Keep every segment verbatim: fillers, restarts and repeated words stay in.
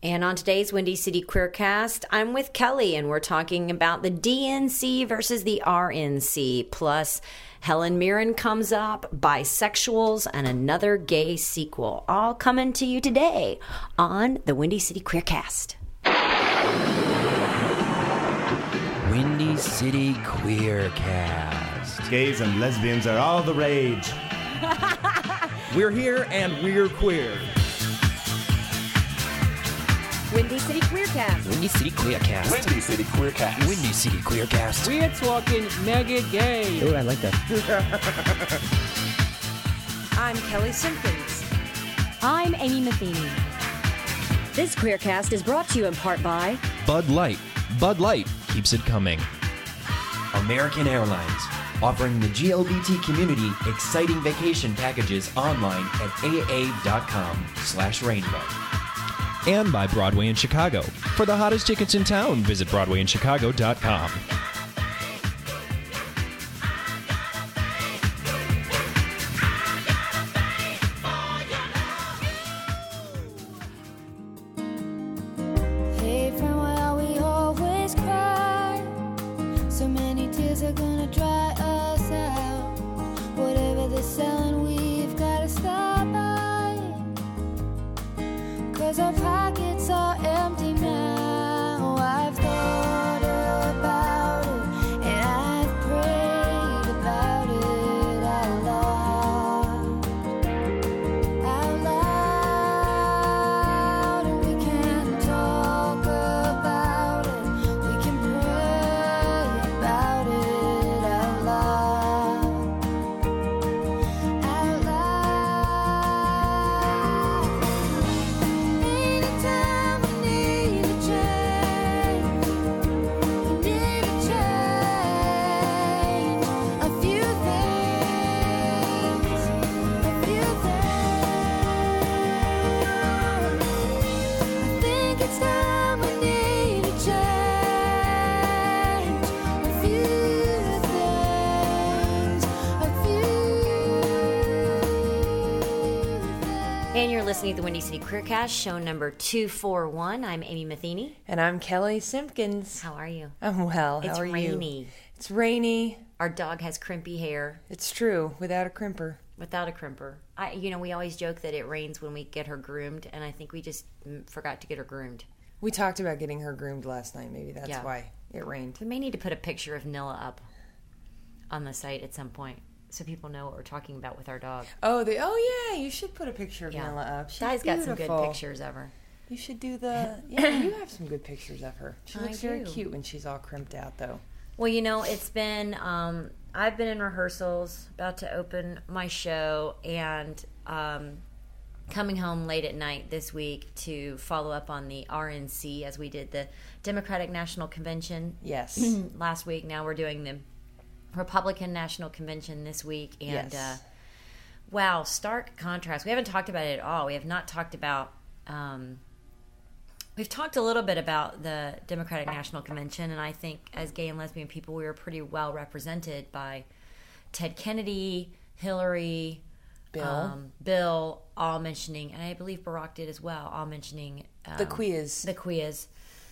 And on today's Windy City Queercast, I'm with Kelly, and we're talking about the D N C versus the R N C. Plus, Helen Mirren comes up, bisexuals, and another gay sequel. All coming to you today on the Windy City Queercast. Windy City Queercast. Gays and lesbians are all the rage. We're here and we're queer. Windy City Queercast. Windy City Queercast. Windy City Queercast. Windy City Queercast. We're talking mega gay. Oh, I like that. I'm Kelly Simpkins. I'm Amy Matheny. This Queercast is brought to you in part by Bud Light. Bud Light keeps it coming. American Airlines, offering the G L B T community exciting vacation packages online at aa.com slash rainbow. And by Broadway in Chicago. For the hottest tickets in town, visit broadway in chicago dot com. Hey, from where we always cry, so many tears are gonna dry us out. Whatever they're selling, we've gotta stop by, 'cause our pockets are empty now. I've thought about it, and I've prayed about it out loud, out loud. And we can talk about it, we can pray about it out loud, out loud. Anytime we need a change, we need a change. A few things, a few things. I think it's time we need a change. A few things, a few things. And you're listening to the Windy City Queercast, show number two forty-one. I'm Amy Matheny. And I'm Kelly Simpkins. How are you? I'm well. How It's are you? rainy. It's rainy. Our dog has crimpy hair It's true, without a crimper. without a crimper. I, you know, we always joke that it rains when we get her groomed, and I think we just mm, forgot to get her groomed. We talked about getting her groomed last night. Maybe that's Yeah. why it rained. We may need to put a picture of Nilla up on the site at some point so people know what we're talking about with our dog. Oh, the oh yeah, you should put a picture of Yeah. Nilla up. She's Guy's got some good beautiful. pictures of her. You should do the yeah. You have some good pictures of her. She I looks very do. cute when she's all crimped out, though. Well, you know, it's been, um, I've been in rehearsals, about to open my show, and um, coming home late at night this week to follow up on the R N C as we did the Democratic National Convention Yes. last week. Now we're doing the Republican National Convention this week, and Yes. uh, wow, stark contrast. We haven't talked about it at all. We have not talked about. Um, we've talked a little bit about the Democratic National Convention, and I think as gay and lesbian people, we were pretty well represented by Ted Kennedy, Hillary, Bill. um, Bill, all mentioning, and I believe Barack did as well, all mentioning um, The quiz. The quiz.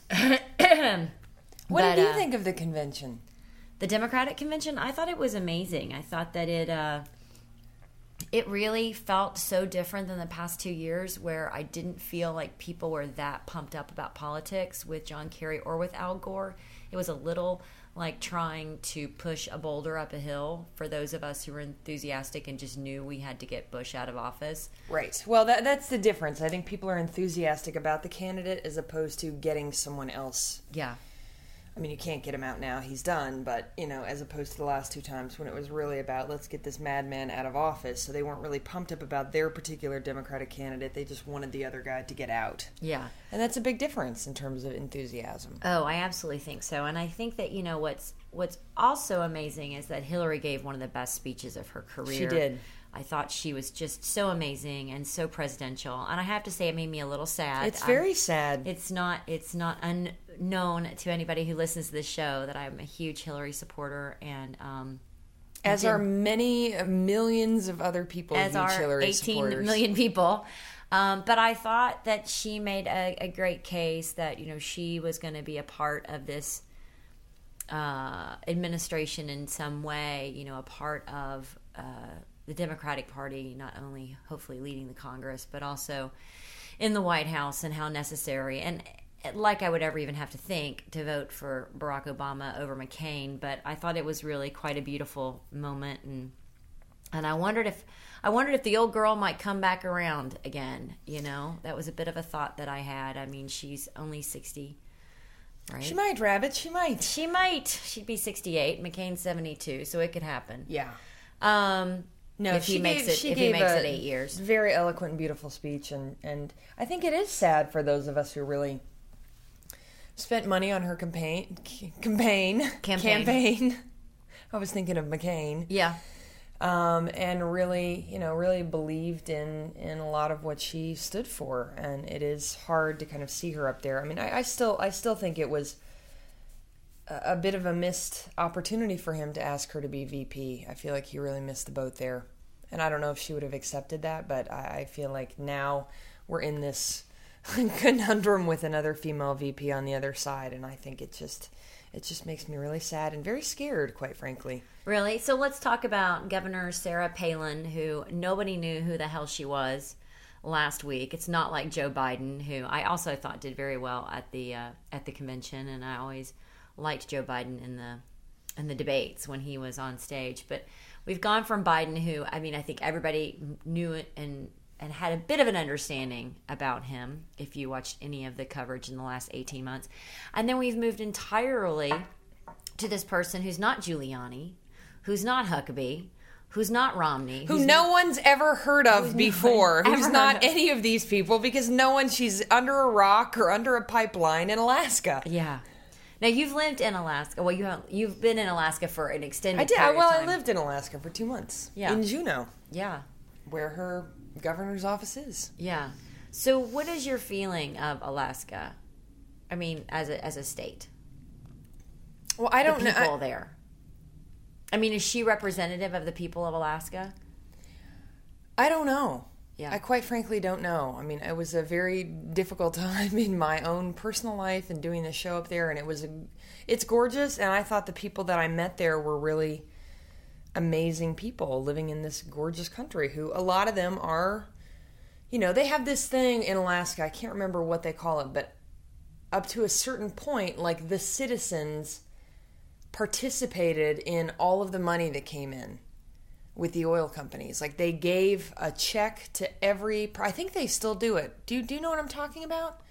What But, did you uh, think of the convention? The Democratic Convention, I thought it was amazing. I thought that it uh, it really felt so different than the past two years where I didn't feel like people were that pumped up about politics with John Kerry or with Al Gore. It was a little like trying to push a boulder up a hill for those of us who were enthusiastic and just knew we had to get Bush out of office. Right. Well, that that's the difference. I think people are enthusiastic about the candidate as opposed to getting someone else. Yeah. I mean, you can't get him out now. He's done. But, you know, as opposed to the last two times when it was really about let's get this madman out of office. So they weren't really pumped up about their particular Democratic candidate. They just wanted the other guy to get out. Yeah. And that's a big difference in terms of enthusiasm. Oh, I absolutely think so. And I think that, you know, what's what's also amazing is that Hillary gave one of the best speeches of her career. She did. I thought she was just so amazing and so presidential. And I have to say it made me a little sad. It's very I'm, sad. It's not it's not unknown to anybody who listens to this show that I'm a huge Hillary supporter, and um as are many millions of other people, as huge are Hillary eighteen supporters. million people. Um, but I thought that she made a, a great case that, you know, she was going to be a part of this uh, administration in some way, you know, a part of uh, the Democratic Party, not only hopefully leading the Congress, but also in the White House, and how necessary. And like I would ever even have to think to vote for Barack Obama over McCain, but I thought it was really quite a beautiful moment, and and I wondered if I wondered if the old girl might come back around again. You know, that was a bit of a thought that I had. I mean, she's only sixty, right? She might, Rabbit. She might. She might. She'd be sixty-eight. McCain's seventy-two, so it could happen. Yeah. Um, No, if she he makes gave, it, she if he gave makes a it eight years, very eloquent and beautiful speech, and and I think it is sad for those of us who really spent money on her campaign, campaign, Campaign. campaign. I was thinking of McCain. Yeah. Um, and really, you know, really believed in, in a lot of what she stood for, and it is hard to kind of see her up there. I mean, I, I still, I still think it was a, a bit of a missed opportunity for him to ask her to be V P. I feel like he really missed the boat there, and I don't know if she would have accepted that, but I, I feel like now we're in this conundrum with another female V P on the other side, and I think it just, it just makes me really sad and very scared, quite frankly. Really? So let's talk about Governor Sarah Palin, who nobody knew who the hell she was last week. It's not like Joe Biden, who I also thought did very well at the uh, at the convention, and I always liked Joe Biden in the in the debates when he was on stage. But we've gone from Biden, who I mean, I think everybody knew it and and had a bit of an understanding about him if you watched any of the coverage in the last eighteen months, and then we've moved entirely to this person who's not Giuliani, who's not Huckabee, who's not Romney, who who's no not, one's ever heard of before, no who's not any of these people, because no one, she's under a rock or under a pipeline in Alaska. Yeah. Now you've lived in Alaska. Well, you have, you've been in Alaska for an extended. I did. period Well, of time. I lived in Alaska for two months. Yeah. In Juneau. Yeah. Where her governor's office is. Yeah. So, what is your feeling of Alaska? I mean, as a as a state. Well, I don't the know. people I, there. I mean, is she representative of the people of Alaska? I don't know. Yeah. I quite frankly don't know. I mean, it was a very difficult time in my own personal life and doing the show up there, and it was a, it's gorgeous, and I thought the people that I met there were really amazing people living in this gorgeous country, who a lot of them are, you know, they have this thing in Alaska, I can't remember what they call it, but up to a certain point, like, the citizens participated in all of the money that came in with the oil companies. Like, they gave a check to every, I think they still do it. Do you, do you know what I'm talking about?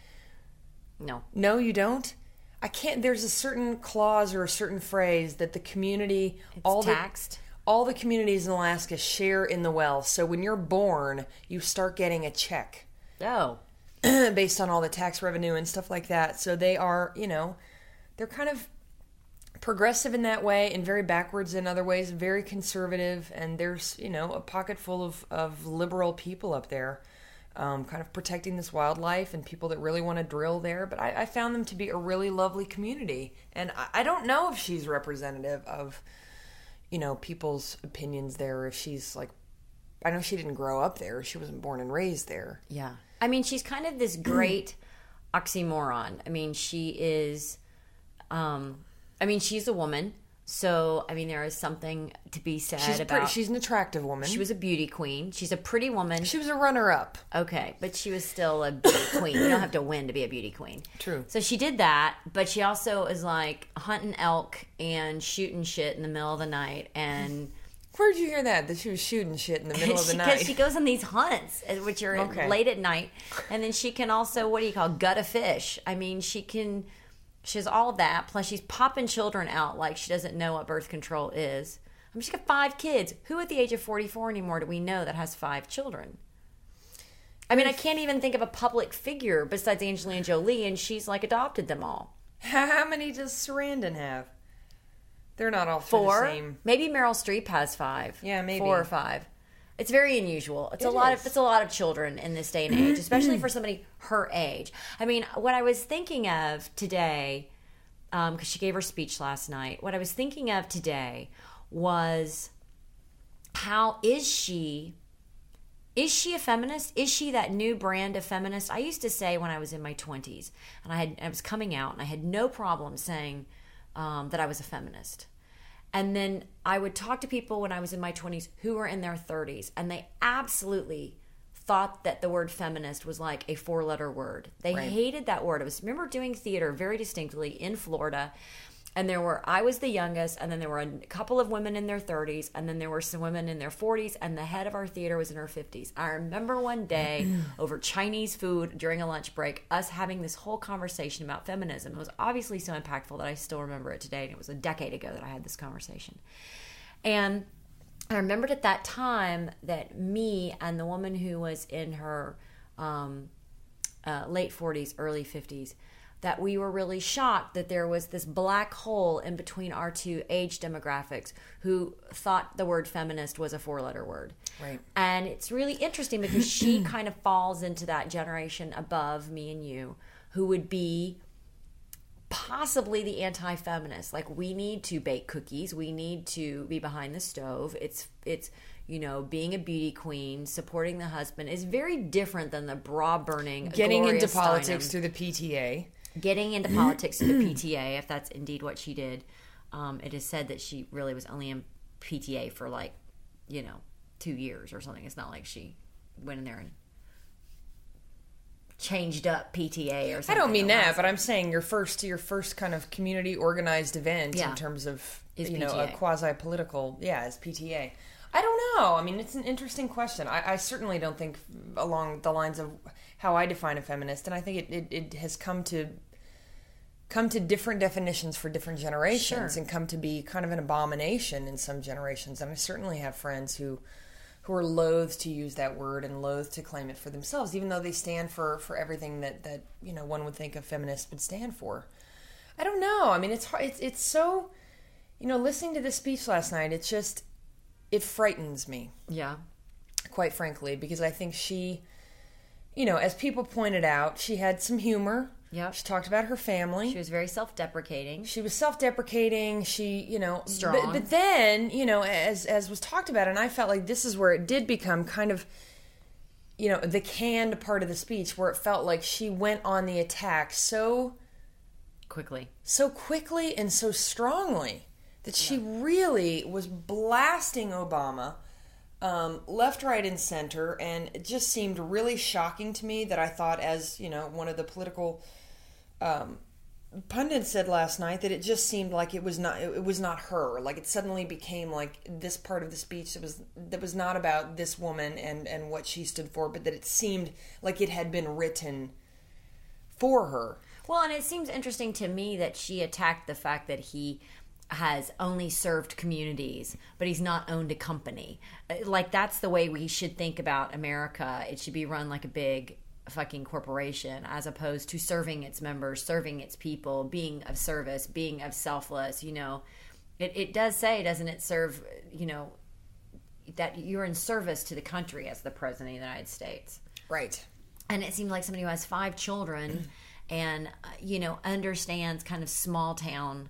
No. No, you don't? I can't, there's a certain clause or a certain phrase that the community, It's all taxed. The, all the communities in Alaska share in the wealth. So when you're born, you start getting a check. Oh. Based on all the tax revenue and stuff like that. So they are, you know, they're kind of progressive in that way and very backwards in other ways, very conservative. And there's, you know, a pocket full of, of liberal people up there, um, kind of protecting this wildlife and people that really want to drill there. But I, I found them to be a really lovely community. And I, I don't know if she's representative of, you know, people's opinions there, if she's like, I know she didn't grow up there. She wasn't born and raised there. Yeah. I mean, she's kind of this great oxymoron. I mean, she is, um, I mean, she's a woman. So, I mean, there is something to be said she's about... Pretty, she's an attractive woman. She was a beauty queen. She's a pretty woman. She was a runner-up. Okay, but she was still a beauty queen. You don't have to win to be a beauty queen. True. So she did that, but she also is like hunting elk and shooting shit in the middle of the night. And where'd you hear that? That she was shooting shit in the middle of the she, night? Because she goes on these hunts, which are Okay. late at night. And then she can also, what do you call, gut a fish. I mean, she can... She has all that, plus she's popping children out like she doesn't know what birth control is. I mean, she's got five kids. Who at the age of forty-four anymore do we know that has five children? I mean, I can't even think of a public figure besides Angelina Jolie, and she's like adopted them all. How many does Sarandon have? They're not all Four? the same. Maybe Meryl Streep has five. Yeah, maybe. Four or five. It's very unusual. It's It a lot is. of it's a lot of children in this day and age, especially for somebody her age. I mean, what I was thinking of today, because um, she gave her speech last night. What I was thinking of today was, how is she? Is she a feminist? Is she that new brand of feminist? I used to say when I was in my twenties and I had I was coming out and I had no problem saying um, that I was a feminist. And then I would talk to people when I was in my twenties who were in their thirties, and they absolutely thought that the word feminist was like a four-letter word. They right. hated that word. I was remember doing theater very distinctly in Florida, and there were I was the youngest, and then there were a couple of women in their thirties, and then there were some women in their forties, and the head of our theater was in her fifties. I remember one day over Chinese food during a lunch break, us having this whole conversation about feminism. It was obviously so impactful that I still remember it today, and it was a decade ago that I had this conversation. And I remembered at that time that me and the woman who was in her um, uh, late forties, early fifties, that we were really shocked that there was this black hole in between our two age demographics who thought the word feminist was a four-letter word. Right. And it's really interesting because she kind of falls into that generation above me and you who would be possibly the anti-feminist. Like, we need to bake cookies, we need to be behind the stove. It's it's you know, being a beauty queen, supporting the husband is very different than the bra burning getting Gloria into politics Steinem. through the P T A. Getting into politics through the P T A, if that's indeed what she did. Um, it is said that she really was only in P T A for like, you know, two years or something. It's not like she went in there and changed up P T A or something. I don't mean that, but I'm saying your first your first kind of community organized event yeah. in terms of is you P T A. know a quasi political yeah is P T A. I don't know. I mean, it's an interesting question. I, I certainly don't think along the lines of how I define a feminist, and I think it, it, it has come to come to different definitions for different generations, sure. and come to be kind of an abomination in some generations. And I certainly have friends who who are loath to use that word and loath to claim it for themselves, even though they stand for, for everything that, that you know one would think a feminist would stand for. I don't know. I mean, it's hard. It's it's so, you know, listening to this speech last night, it's just, it frightens me. Yeah. Quite frankly, because I think she, you know, as people pointed out, she had some humor. Yep. She talked about her family. She was very self-deprecating. She was self-deprecating. She, you know, strong. But, but then, you know, as as was talked about, and I felt like this is where it did become kind of, you know, the canned part of the speech, where it felt like she went on the attack so quickly, so quickly, and so strongly that she yeah. really was blasting Obama. Um, left, right, and center, and it just seemed really shocking to me that I thought, as you know, one of the political um, pundits said last night, that it just seemed like it was not it was not her. Like, it suddenly became like this part of the speech that was that was not about this woman and and what she stood for, but that it seemed like it had been written for her. Well, and it seems interesting to me that she attacked the fact that he has only served communities, but he's not owned a company. Like, that's the way we should think about America. It should be run like a big fucking corporation, as opposed to serving its members, serving its people, being of service, being of selfless. You know, it, it does say, doesn't it, serve, you know, that you're in service to the country as the president of the United States. Right. And it seemed like somebody who has five children and, uh, you know, understands kind of small town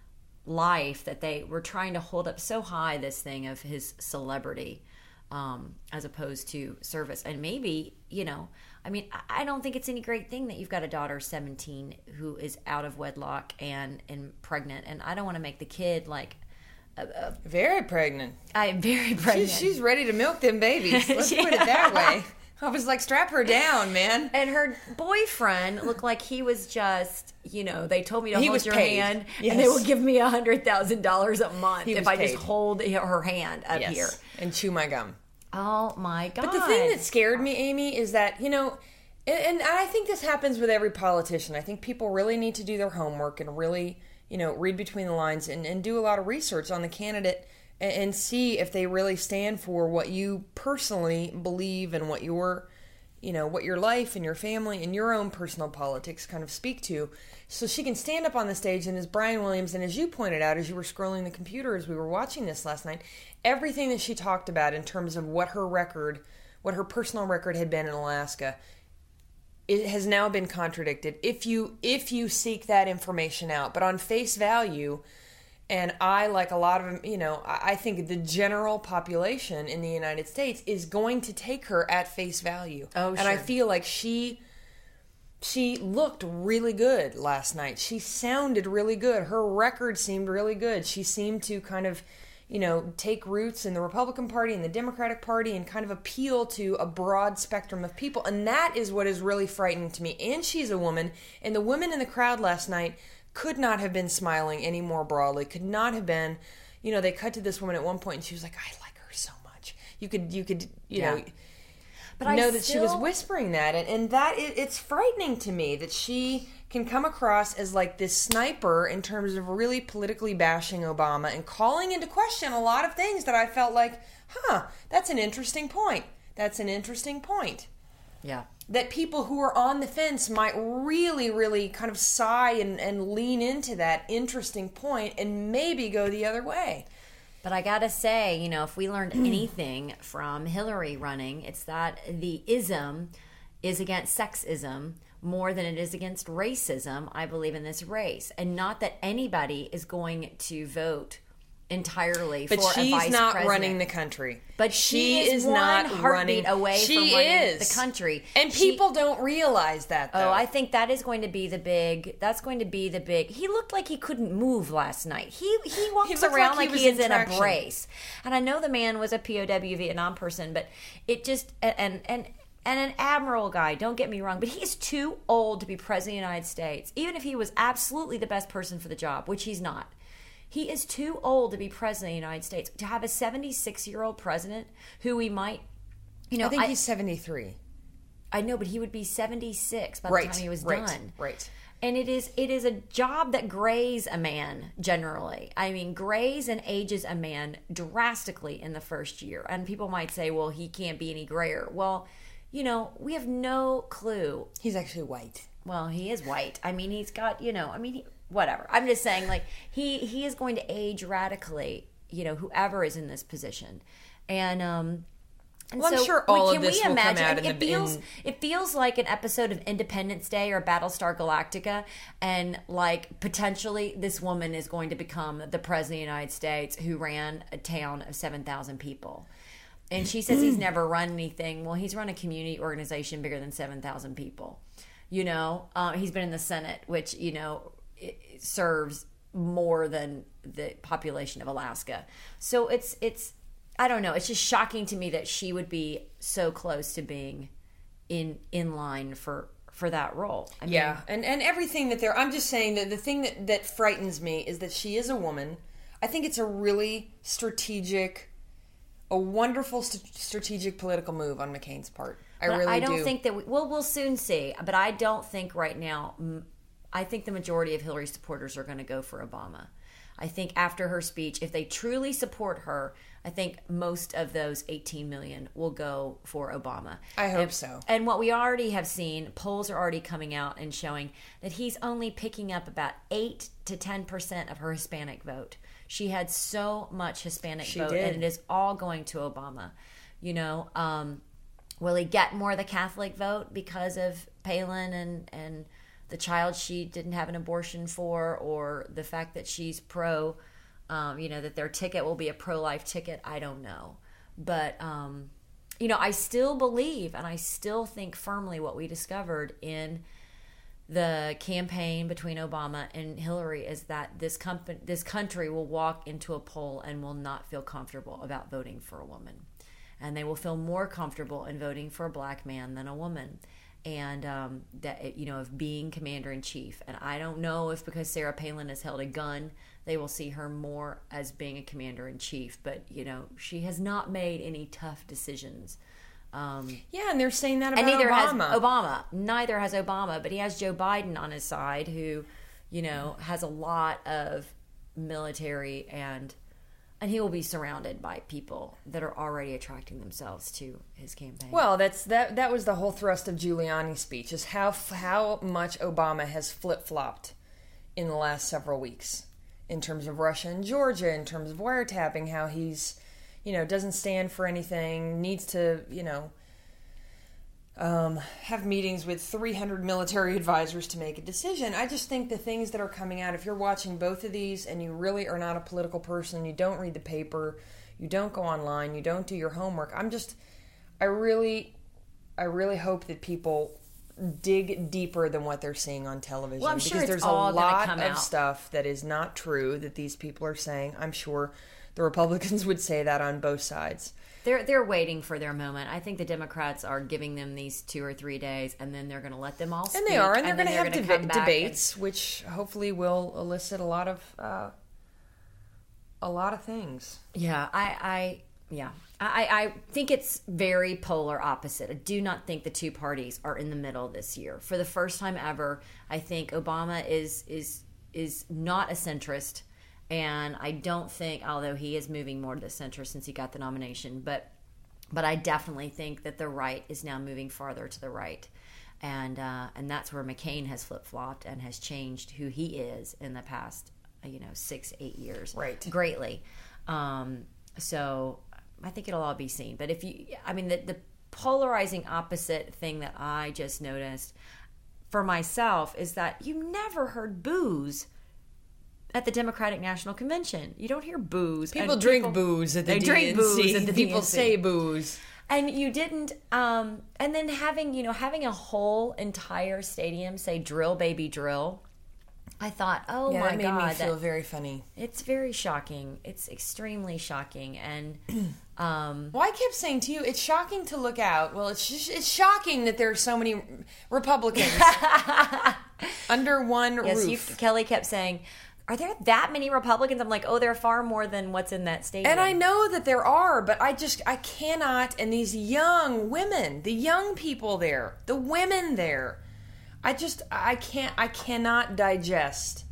life, that they were trying to hold up so high this thing of his celebrity um, as opposed to service. And maybe, you know, I mean, I don't think it's any great thing that you've got a daughter seventeen who is out of wedlock and, and pregnant. And I don't want to make the kid like a, a, very pregnant. I am very pregnant. She's, she's ready to milk them babies. Let's yeah. put it that way. I was like, strap her down, man. And her boyfriend looked like he was just, you know, they told me to he hold was your paid. hand, yes. and they will give me one hundred thousand dollars a month he if I paid. just hold her hand up yes. here. And chew my gum. Oh, my God. But the thing that scared me, Amy, is that, you know, and, and I think this happens with every politician. I think people really need to do their homework and really, you know, read between the lines and, and do a lot of research on the candidate and, and see if they really stand for what you personally believe and what your... you know, what your life and your family and your own personal politics kind of speak to. So she can stand up on the stage, and as Brian Williams, and as you pointed out, as you were scrolling the computer as we were watching this last night, everything that she talked about in terms of what her record, what her personal record had been in Alaska, it has now been contradicted if you if you seek that information out. But on face value, And I, like a lot of, you know, I think the general population in the United States is going to take her at face value. Oh, and sure. I feel like she she looked really good last night. She sounded really good. Her record seemed really good. She seemed to kind of, you know, take roots in the Republican Party and the Democratic Party and kind of appeal to a broad spectrum of people. And that is what is really frightening to me. And she's a woman. And the women in the crowd last night could not have been smiling any more broadly, could not have been, you know, they cut to this woman at one point and she was like, I like her so much. You could, you could, you Yeah. know, But I know that she was still- whispering that. And, and that, it, it's frightening to me that she can come across as like this sniper in terms of really politically bashing Obama and calling into question a lot of things that I felt like, huh, that's an interesting point. That's an interesting point. Yeah. That people who are on the fence might really, really kind of sigh and, and lean into that interesting point and maybe go the other way. But I gotta say, you know, if we learned anything from Hillary running, it's that the ism is against sexism more than it is against racism, I believe, in this race. And not that anybody is going to vote entirely But for a she's vice not president. running the country. But she, she is, is one not heartbeat running away she from running is. the country. And She- people don't realize that, though. Oh, I think that is going to be the big. That's going to be the big. He looked like he couldn't move last night. He he walks He looked around like like he he, was is in in a traction. brace. And I know the man was a P O W Vietnam person, but it just and and and an admiral guy. Don't get me wrong, but he is too old to be president of the United States. Even if he was absolutely the best person for the job, which he's not. He is too old to be president of the United States. To have a seventy-six-year-old president who we might, you know, I think he's seventy-three. I know, but he would be seventy-six by the Right, time he was right, done. right. And it is it is a job that grays a man generally. I mean, grays and ages a man drastically in the first year. And people might say, well, he can't be any grayer. Well, you know, we have no clue. He's actually white. Well, he is white. I mean, he's got, you know, I mean, he, whatever. I'm just saying, like, he, he is going to age radically, you know, whoever is in this position. And, um, and Well, I'm so sure we- all of can this we will come imagine, out in it the- feels in- it feels like an episode of Independence Day or Battlestar Galactica, and like potentially this woman is going to become the president of the United States who ran a town of seven thousand people. And she says he's never run anything. Well, he's run a community organization bigger than seven thousand people. You know, uh, he's been in the Senate, which, you know, it, it serves more than the population of Alaska. So it's it's. I don't know. It's just shocking to me that she would be so close to being in in line for for that role. I mean, Yeah, and and everything that they're. I'm just saying that the thing that that frightens me is that she is a woman. I think it's a really strategic, a wonderful st- strategic political move on McCain's part. I but really I don't do. think that we, well, we'll soon see. But I don't think right now. mm, I think the majority of Hillary supporters are going to go for Obama. I think after her speech, if they truly support her, I think most of those eighteen million will go for Obama. I hope and, so. And what we already have seen, polls are already coming out and showing that he's only picking up about eight to ten percent of her Hispanic vote. She had so much Hispanic She vote, did. and it is all going to Obama. You know, um, will he get more of the Catholic vote because of Palin and and the child she didn't have an abortion for, or the fact that she's pro, um, you know, that their ticket will be a pro-life ticket? I don't know. But, um, you know, I still believe and I still think firmly what we discovered in the campaign between Obama and Hillary is that this company, this country will walk into a poll and will not feel comfortable about voting for a woman. And they will feel more comfortable in voting for a black man than a woman. And um, that, you know, of being commander in chief. And I don't know if because Sarah Palin has held a gun, they will see her more as being a commander in chief. But, you know, she has not made any tough decisions. Um, Yeah, and they're saying that about and neither Obama. has Obama. Neither has Obama, but he has Joe Biden on his side, who, you know, has a lot of military and. And he will be surrounded by people that are already attracting themselves to his campaign. Well, that's that. That was the whole thrust of Giuliani's speech: is how how much Obama has flip flopped in the last several weeks in terms of Russia and Georgia, in terms of wiretapping. How he's, you know, doesn't stand for anything, needs to, you know, um, have meetings with three hundred military advisors to make a decision. I just think the things that are coming out, if you're watching both of these and you really are not a political person, you don't read the paper, you don't go online, you don't do your homework, I'm just, I really, I really hope that people dig deeper than what they're seeing on television. Well, I'm sure because it's there's all a gonna lot come of out. stuff that is not true that these people are saying. I'm sure the Republicans would say that on both sides. They're they're waiting for their moment. I think the Democrats are giving them these two or three days, and then they're going to let them all speak. And they are, and they're then going to have gonna deba- come back debates, which hopefully will elicit a lot of uh, a lot of things. and- yeah, I, I yeah, I, I think it's very polar opposite. I do not think the two parties are in the middle this year. For the first time ever, I think Obama is is is not a centrist. And I don't think, although he is moving more to the center since he got the nomination, but but I definitely think that the right is now moving farther to the right. And uh, and that's where McCain has flip-flopped and has changed who he is in the past, you know, six, eight years. Right. Greatly. Um, so I think it'll all be seen. But if you, I mean, the, the polarizing opposite thing that I just noticed for myself is that you never heard boos at the Democratic National Convention. You don't hear booze. People and drink people- booze at the they D N C. drink booze at the People D N C. say booze. And you didn't, um, and then having, you know, having a whole entire stadium say drill, baby, drill. I thought, oh Yeah, my that made God. me feel that- very funny. It's very shocking. It's extremely shocking. And, um, Well, I kept saying to you, it's shocking to look out. Well, it's just, it's shocking that there are so many Republicans under one yes, you, roof. Kelly kept saying, are there that many Republicans? I'm like, oh, there are far more than what's in that stadium. And I know that there are, but I just, I cannot, and these young women, the young people there, the women there, I just, I can't, I cannot digest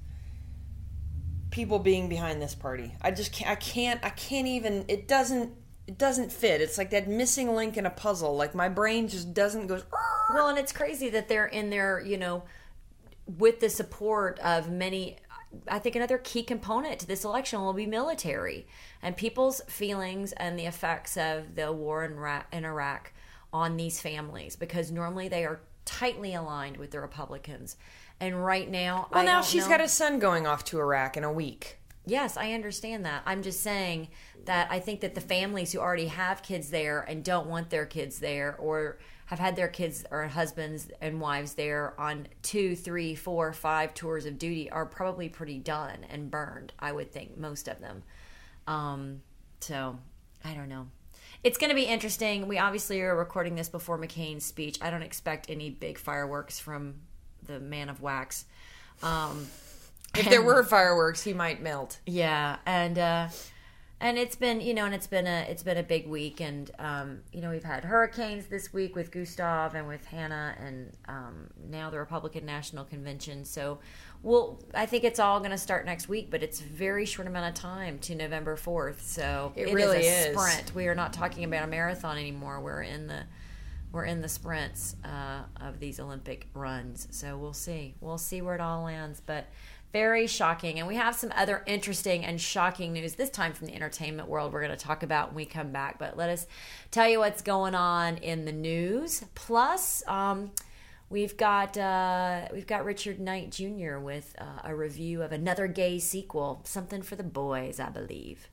people being behind this party. I just can't, I can't, I can't even, it doesn't, it doesn't fit. It's like that missing link in a puzzle. Like my brain just doesn't go, Well, and it's crazy that they're in there, you know, with the support of many. I think another key component to this election will be military and people's feelings and the effects of the war in, Ra- in Iraq on these families, because normally they are tightly aligned with the Republicans. And right now, well, I now don't she's know. got a son going off to Iraq in a week. Yes, I understand that. I'm just saying that I think that the families who already have kids there and don't want their kids there, or have had their kids or husbands and wives there on two, three, four, five tours of duty, are probably pretty done and burned, I would think, most of them. Um, so, I don't know. It's going to be interesting. We obviously are recording this before McCain's speech. I don't expect any big fireworks from the man of wax. Um, If there were fireworks, he might melt. Yeah, and uh, and it's been, you know, and it's been a it's been a big week, and um, you know, we've had hurricanes this week with Gustav and with Hannah, and um, now the Republican National Convention. So, we'll I think it's all going to start next week, but it's a very short amount of time to November fourth. So It it really is a is. sprint. We are not talking about a marathon anymore. We're in the we're in the sprints uh, of these Olympic runs. So we'll see. We'll see where it all lands, but. Very shocking. And we have some other interesting and shocking news, this time from the entertainment world, we're going to talk about when we come back. But let us tell you what's going on in the news. Plus, um, we've got uh, we've got Richard Knight Junior with uh, a review of another gay sequel, something for the boys, I believe.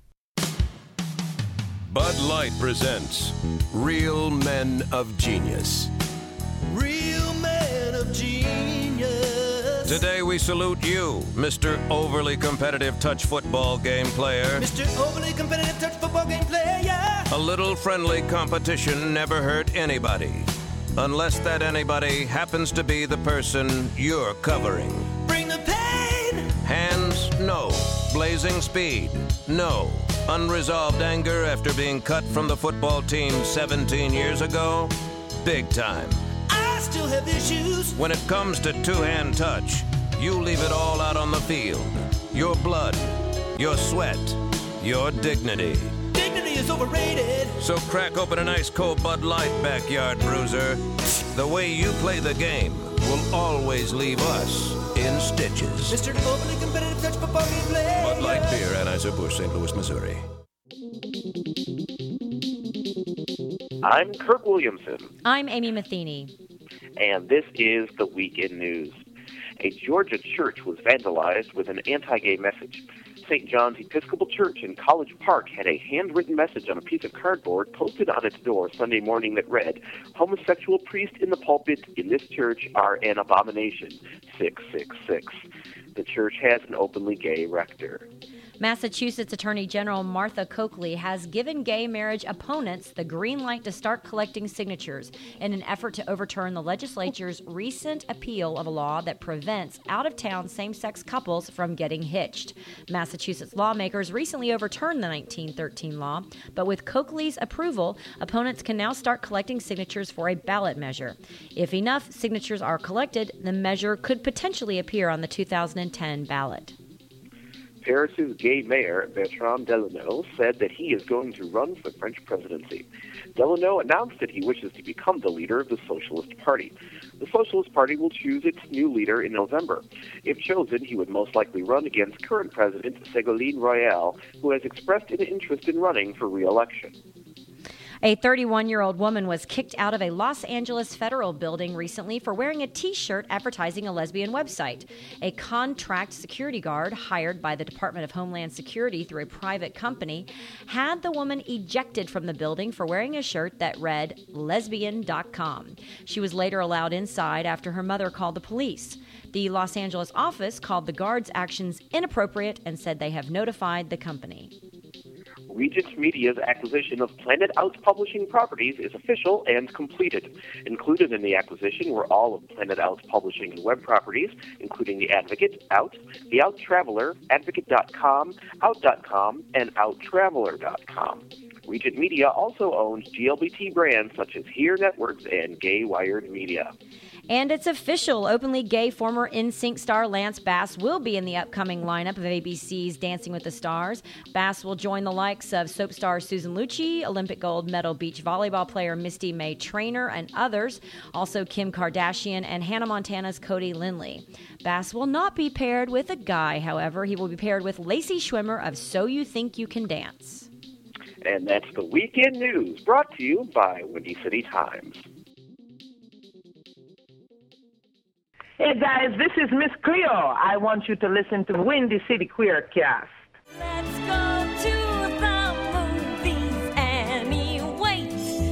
Bud Light presents Real Men of Genius. Real Men of Genius. Today we salute you, Mister Overly Competitive Touch Football Game Player. Mister Overly Competitive Touch Football Game Player. A little friendly competition never hurt anybody, unless that anybody happens to be the person you're covering. Bring the pain. Hands, no. Blazing speed, no. Unresolved anger after being cut from the football team seventeen years ago, big time. I still have issues. When it comes to two-hand touch, you leave it all out on the field. Your blood, your sweat, your dignity. Dignity is overrated. So crack open an ice cold Bud Light, backyard bruiser. The way you play the game will always leave us in stitches. Mister Overly Competitive Touch Football Game Player. Bud Light Beer, Anheuser-Busch, Saint Louis, Missouri. I'm Kirk Williamson. I'm Amy Matheny. And this is the Weekend News. A Georgia church was vandalized with an anti-gay message. Saint John's Episcopal Church in College Park had a handwritten message on a piece of cardboard posted on its door Sunday morning that read, "Homosexual priests in the pulpit in this church are an abomination. six six six. The church has an openly gay rector. Massachusetts Attorney General Martha Coakley has given gay marriage opponents the green light to start collecting signatures in an effort to overturn the legislature's recent appeal of a law that prevents out-of-town same-sex couples from getting hitched. Massachusetts lawmakers recently overturned the nineteen thirteen law, but with Coakley's approval, opponents can now start collecting signatures for a ballot measure. If enough signatures are collected, the measure could potentially appear on the two thousand ten ballot. Paris's gay mayor, Bertrand Delanoë, said that he is going to run for the French presidency. Delanoë announced that he wishes to become the leader of the Socialist Party. The Socialist Party will choose its new leader in November. If chosen, he would most likely run against current president Ségolène Royal, who has expressed an interest in running for re-election. A thirty-one-year-old woman was kicked out of a Los Angeles federal building recently for wearing a T-shirt advertising a lesbian website. A contract security guard hired by the Department of Homeland Security through a private company had the woman ejected from the building for wearing a shirt that read lesbian dot com. She was later allowed inside after her mother called the police. The Los Angeles office called the guard's actions inappropriate and said they have notified the company. Regent Media's acquisition of Planet Out's publishing properties is official and completed. Included in the acquisition were all of Planet Out's publishing and web properties, including The Advocate, Out, The Out Traveler, Advocate dot com, Out dot com, and Out Traveler dot com. Regent Media also owns G L B T brands such as Here Networks and Gay Wired Media. And it's official. Openly gay former N Sync star Lance Bass will be in the upcoming lineup of A B C's Dancing with the Stars. Bass will join the likes of soap star Susan Lucci, Olympic gold medal beach volleyball player Misty May Traynor, and others. Also Kim Kardashian and Hannah Montana's Cody Lindley. Bass will not be paired with a guy, however. He will be paired with Lacey Schwimmer of So You Think You Can Dance. And that's the Weekend News, brought to you by Windy City Times. Hey guys, this is Miss Cleo. I want you to listen to Windy City Queercast. Let's go to the movies anyway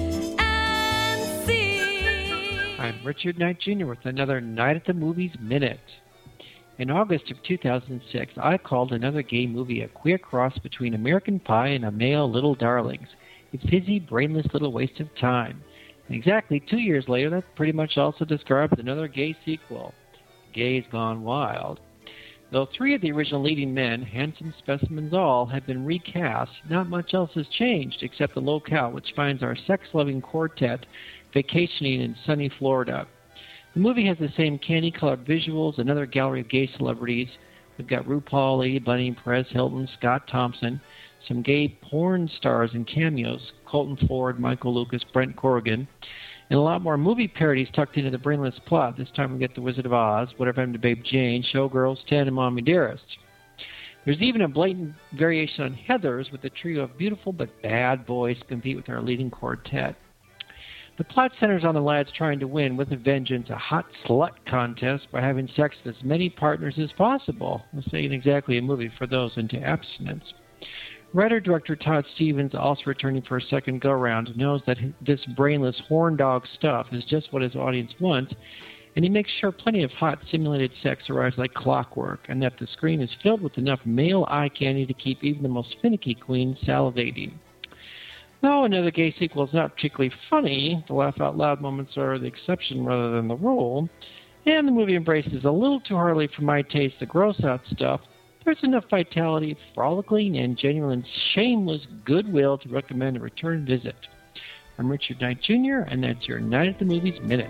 and see. I'm Richard Knight Junior with another Night at the Movies Minute. In August of two thousand six, I called another gay movie a queer cross between American Pie and A Male Little Darlings. A fizzy, brainless little waste of time. And exactly two years later, that pretty much also describes another gay sequel, Gays Gone Wild. Though three of the original leading men, handsome specimens all, have been recast, not much else has changed except the locale, which finds our sex-loving quartet vacationing in sunny Florida. The movie has the same candy-colored visuals, another gallery of gay celebrities. We've got RuPaul, Lady Bunny, Perez Hilton, Scott Thompson, some gay porn stars and cameos, Colton Ford, Michael Lucas, Brent Corrigan, and a lot more movie parodies tucked into the brainless plot. This time we get The Wizard of Oz, Whatever Happened to Babe Jane, Showgirls, Ted, and Mommy Dearest. There's even a blatant variation on Heathers with a trio of beautiful but bad boys to compete with our leading quartet. The plot centers on the lads trying to win, with a vengeance, a hot slut contest by having sex with as many partners as possible. This ain't exactly a movie for those into abstinence. Writer-director Todd Stevens, also returning for a second go-round, knows that this brainless horn dog stuff is just what his audience wants, and he makes sure plenty of hot simulated sex arrives like clockwork, and that the screen is filled with enough male eye candy to keep even the most finicky queen salivating. Though another gay sequel is not particularly funny, the laugh-out-loud moments are the exception rather than the rule, and the movie embraces a little too hardly for my taste the gross-out stuff, there's enough vitality, frolicking, and genuine shameless goodwill to recommend a return visit. I'm Richard Knight Junior, and that's your Night at the Movies Minute.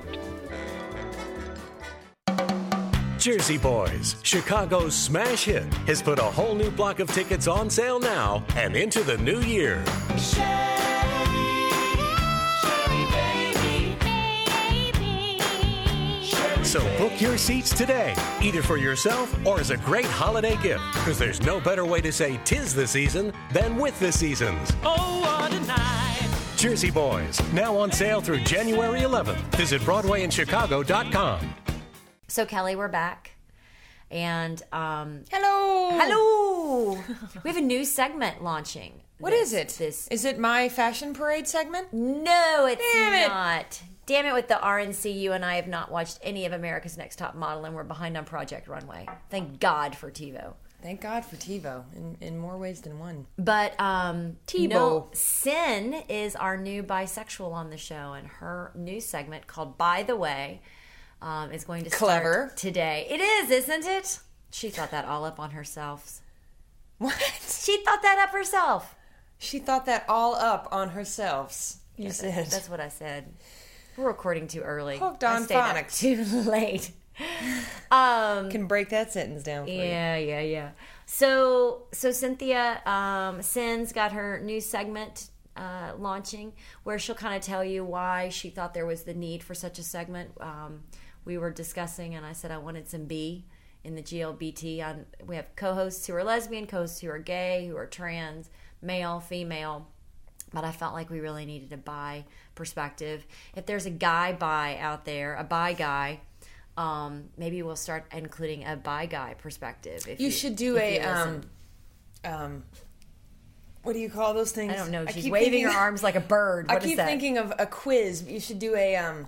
Jersey Boys, Chicago's smash hit, has put a whole new block of tickets on sale now and into the new year. So book your seats today, either for yourself or as a great holiday gift, because there's no better way to say 'tis the season than with the seasons. Oh, what a night. Jersey Boys, now on sale through January eleventh. Visit Broadway in Chicago dot com. So, Kelly, we're back. And, um... Hello! Hello! We have a new segment launching. What this, is it? This Is it my fashion parade segment? No, it's Damn it. not. Damn it with the R N C. You and I have not watched any of America's Next Top Model, and we're behind on Project Runway. Thank God for TiVo. Thank God for TiVo, in, in more ways than one. But um, TiVo. no, Sin is our new bisexual on the show, and her new segment called By the Way um, is going to start Clever. today. It is, isn't it? She thought that all up on herself. What? She thought that up herself. She thought that all up on herself. You Yeah, said. That's what I said. We're recording too early. Hooked I on stayed up phonics. too late. Um, Can break that sentence down for you. yeah, yeah, yeah. So, so Cynthia um, Sin's got her new segment uh, launching, where she'll kind of tell you why she thought there was the need for such a segment. Um, we were discussing, and I said I wanted some B in the G L B T. On we have co-hosts who are lesbian, co-hosts who are gay, who are trans, male, female. But I felt like we really needed a bi perspective. If there's a guy bi out there, a bi guy, um, maybe we'll start including a bi guy perspective. If You you should do if a you um, listen. um, what do you call those things? I don't know. I She's keep waving thinking- her arms like a bird. I What is keep that? thinking of a quiz. But you should do a um,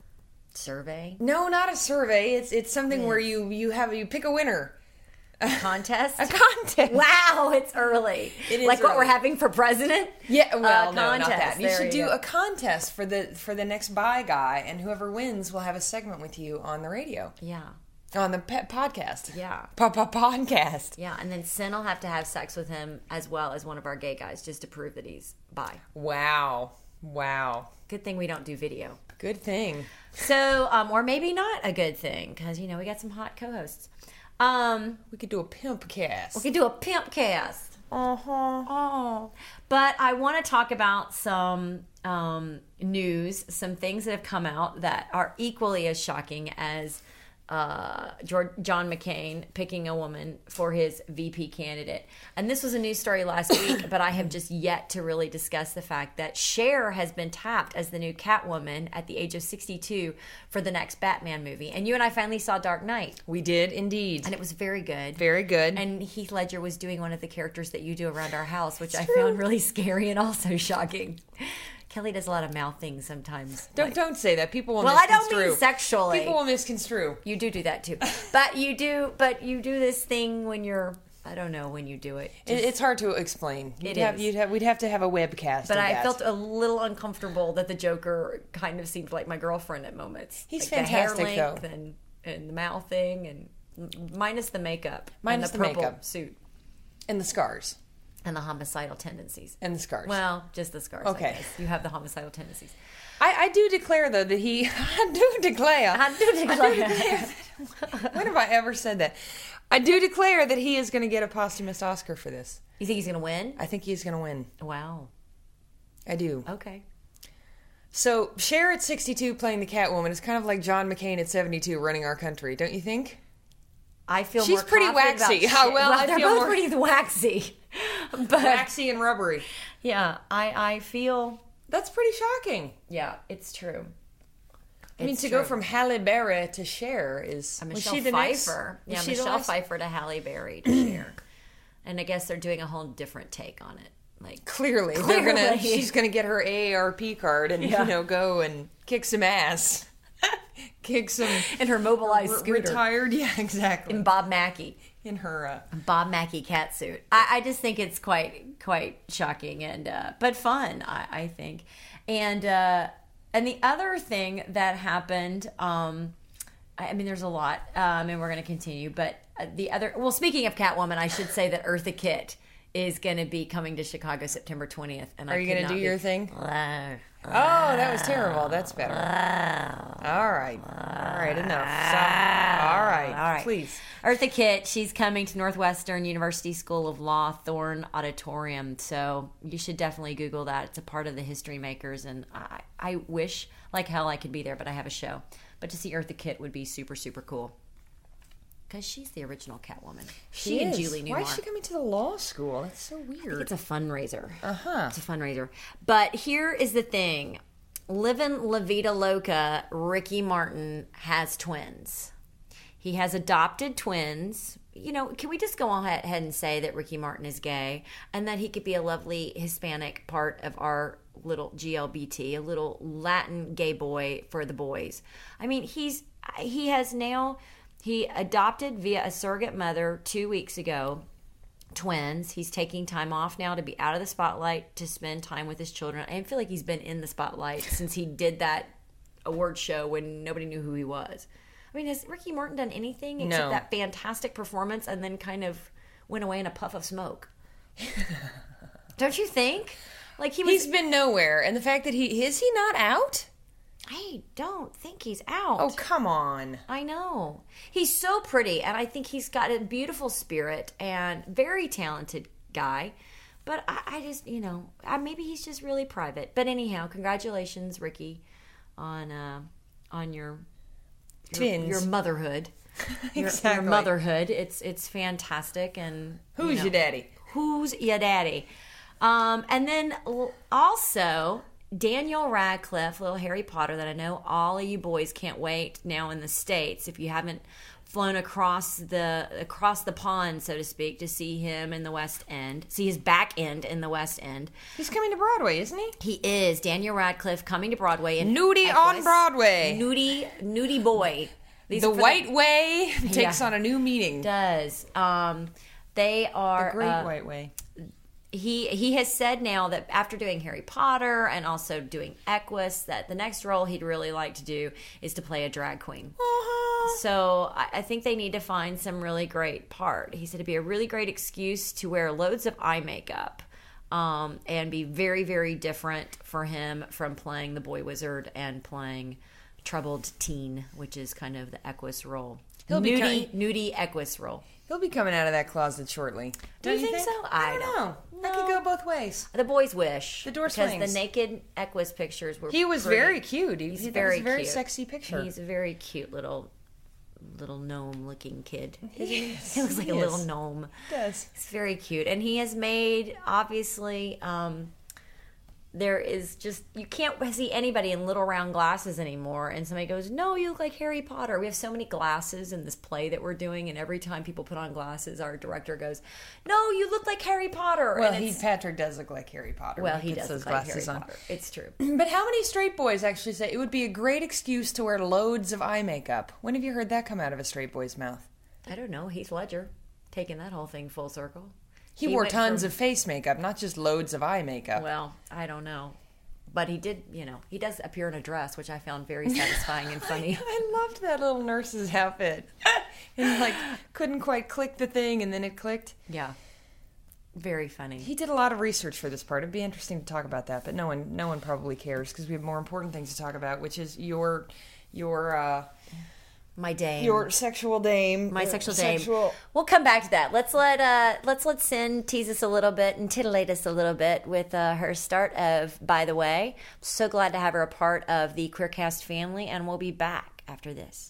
survey. No, not a survey. It's it's something where you you have you pick a winner. A contest? A contest. Wow, it's early. It is like what early. we're having for president? Yeah, well, Uh, no, not contest. that. You There should you do go. a contest for the for the next bi guy, and whoever wins will have a segment with you on the radio, Yeah. on the pe- podcast. Yeah. Pa-pa-podcast. Yeah, and then Sin will have to have sex with him as well as one of our gay guys just to prove that he's bi. Wow. Wow. Good thing we don't do video. Good thing. So, um, or maybe not a good thing, because, you know, we got some hot co-hosts. Um, we could do a pimp cast. We could do a pimp cast. Uh-huh. Oh. But I want to talk about some um, news, some things that have come out that are equally as shocking as uh, George, John McCain picking a woman for his V P candidate. And this was a news story last week, but I have just yet to really discuss the fact that Cher has been tapped as the new Catwoman at the age of sixty-two for the next Batman movie. And you and I finally saw Dark Knight. We did indeed. And it was very good. Very good. And Heath Ledger was doing one of the characters that you do around our house, which It's I true. found really scary and also shocking. Kelly does a lot of mouth things sometimes. Don't Like- don't say that. People will well, I misconstrue. don't mean sexually. People will misconstrue. You do do that too, but you do. But you do this thing when you're. I don't know when you do it. It, Just- it's hard to explain. You'd It have, is. You'd have, we'd have to have a webcast. But of I that. felt a little uncomfortable that the Joker kind of seemed like my girlfriend at moments. He's like fantastic, the hair length though. and and the mouth thing and m- minus the makeup, Minus and the the, purple makeup. suit, and the scars, and the homicidal tendencies, and the scars. Well, just the scars. Okay. I guess. You have the homicidal tendencies. I, I do declare though that he. I do declare. I do declare. When have I ever said that? I do declare that he is going to get a posthumous Oscar for this. You think he's going to win? I think he's going to win. Wow. I do. Okay. So Cher at sixty-two playing the Catwoman is kind of like John McCain at seventy-two running our country, don't you think? I feel She's more pretty confident about waxy. Cher. How well I they're feel both more- pretty waxy, but Waxy and rubbery. yeah, I I feel That's pretty shocking. yeah, it's true. I mean, It's to go true. from Halle Berry to Cher is Uh, was Michelle she the Pfeiffer. next? Yeah, was she the Michelle last- Pfeiffer to Halle Berry to Cher. And I guess they're doing a whole different take on it. Like Clearly, Clearly. they're gonna. She's gonna get her A A R P card and Yeah. you know go and kick some ass, kick some in her mobilized re- scooter. retired. Yeah, exactly. In Bob Mackie. In her uh, Bob Mackie cat suit. I, I just think it's quite quite shocking and uh, but fun. I, I think, and uh, and the other thing that happened. Um, I, I mean, there's a lot, um, and we're going to continue. But uh, the other, well, speaking of Catwoman, I should say that Eartha Kitt is going to be coming to Chicago September twentieth. And Are I you could going not to do be- your thing? Oh, that was terrible. That's better. All right. All right. Enough. Stop. All right. All right. Please. Eartha Kitt, she's coming to Northwestern University School of Law, Thorne Auditorium. So you should definitely Google that. It's a part of the History Makers. And I, I wish like hell I could be there, but I have a show. But to see Eartha Kitt would be super, super cool. Because she's the original Catwoman. She, She, and is. Julie Newmar. Why is she coming to the law school? That's so I weird. think it's a fundraiser. Uh-huh. It's a fundraiser. But here is the thing. Living La Vida Loca, Ricky Martin has twins. He has adopted twins. You know, can we just go on ahead and say that Ricky Martin is gay and that he could be a lovely Hispanic part of our little G L B T, a little Latin gay boy for the boys? I mean, he's he has now, he adopted via a surrogate mother two weeks ago, twins. He's taking time off now to be out of the spotlight to spend time with his children. I feel like he's been in the spotlight since he did that award show when nobody knew who he was. I mean, has Ricky Martin done anything except No. that fantastic performance and then kind of went away in a puff of smoke? Don't you think? Like he was. He's been nowhere, and the fact that he is he not out? I don't think he's out. Oh, come on. I know. He's so pretty, and I think he's got a beautiful spirit and very talented guy. But I, I just, you know, I, maybe he's just really private. But anyhow, congratulations, Ricky, on uh, on your your, Twins. your motherhood. Your, Exactly. your motherhood. It's it's fantastic. And Who's you know, your daddy? Who's your daddy? Um, and then l- also Daniel Radcliffe, little Harry Potter, that I know all of you boys can't wait now in the States. If you haven't flown across the across the pond, so to speak, to see him in the West End, see his back end in the West End. He's coming to Broadway, isn't he? He is. Daniel Radcliffe coming to Broadway. And Nudie on Broadway. Nudie, nudie boy. These The are for White Way takes Yeah. on a new meaning. Does. Um, they are... The Great uh, White Way. He he has said now that after doing Harry Potter and also doing Equus, that the next role he'd really like to do is to play a drag queen. Uh-huh. So I, I think they need to find some really great part. He said it'd be a really great excuse to wear loads of eye makeup um, and be very, very different for him from playing the boy wizard and playing troubled teen, which is kind of the Equus role. He'll be Nudie, ki- nudie Equus role. He'll be coming out of that closet shortly. Do you think so? I, I don't don't know. That could go both ways. The boys wish. The door because swings. the naked Equus pictures were. He was pretty. very cute. He- He's that was very a very cute. sexy picture. He's a very cute little, little gnome-looking kid. Isn't he? Yes, He looks like he a little is. gnome. He does. He's very cute, and he has made obviously. Um, there is just you can't see anybody in little round glasses anymore, and somebody goes, "No, you look like Harry Potter." We have so many glasses in this play that we're doing, and every time people put on glasses, our director goes, "No, you look like Harry Potter." Well, and he it's- Patrick does look like Harry Potter. Well, when he puts does those look like glasses Harry on. Potter. It's true. But how many straight boys actually say it would be a great excuse to wear loads of eye makeup? When have you heard that come out of a straight boy's mouth? I don't know. Heath Ledger, taking that whole thing full circle. He, wore went tons from- of face makeup, not just loads of eye makeup. Well, I don't know. But he did, you know, he does appear in a dress, which I found very satisfying and funny. I loved that little nurse's outfit. And like couldn't quite click the thing, and then it clicked. Yeah, very funny. He did a lot of research for this part. It'd be interesting to talk about that, but no one, no one probably cares because we have more important things to talk about, which is your, your, uh, my dame, your sexual dame, my uh, sexual dame. sexual- We'll come back to that. Let's let uh, let's let Sin tease us a little bit and titillate us a little bit with uh, her start of By the Way. So glad to have her a part of the Queercast family, and we'll be back after this.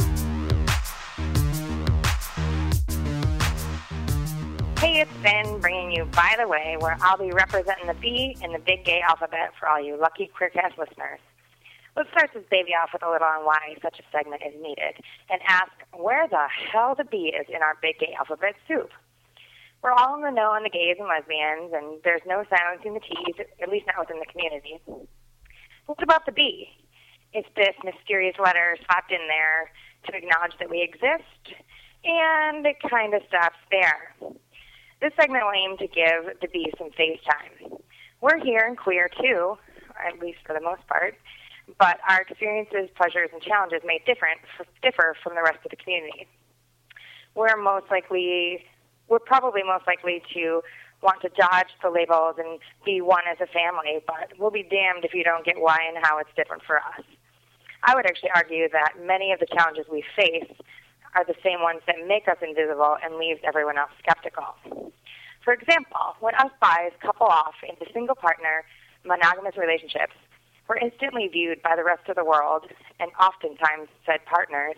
Hey, it's Ben bringing you By the Way, where I'll be representing the B in the big gay alphabet for all you lucky Queercast listeners. Let's start this baby off with a little on why such a segment is needed, and ask where the hell the B is in our big gay alphabet soup. We're all in the know on the gays and lesbians, and there's no silencing the T's, at least not within the community. What about the B? It's this mysterious letter slapped in there to acknowledge that we exist, and it kind of stops there. This segment will aim to give the B some face time. We're here and queer too, at least for the most part, but our experiences, pleasures, and challenges may different, differ from the rest of the community. We're most likely, we're probably most likely to want to dodge the labels and be one as a family, but we'll be damned if you don't get why and how it's different for us. I would actually argue that many of the challenges we face are the same ones that make us invisible and leaves everyone else skeptical. For example, when us bis couple off into single-partner, monogamous relationships, we're instantly viewed by the rest of the world, and oftentimes said partners,